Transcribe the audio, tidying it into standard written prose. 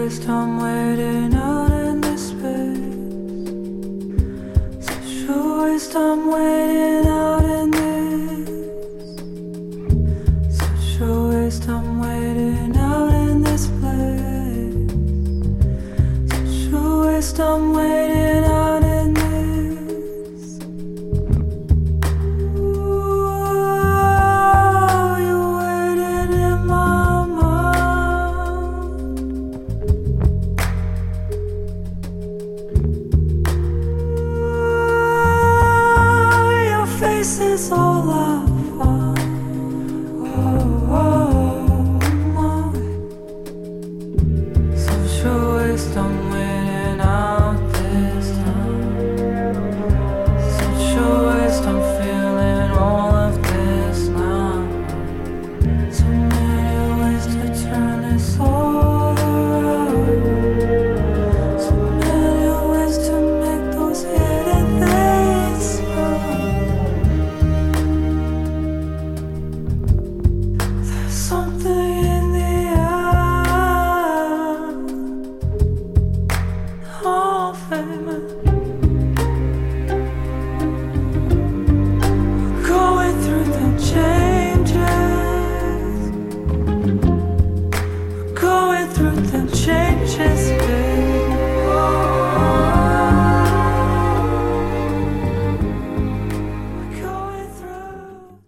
waste I'm waiting out in this space. Such a waste I'm waiting out in this. Such a waste I'm waiting out in this place. Such a waste I'm waiting out in this. Ooh, you're waiting in my mind. Ooh, your face is all I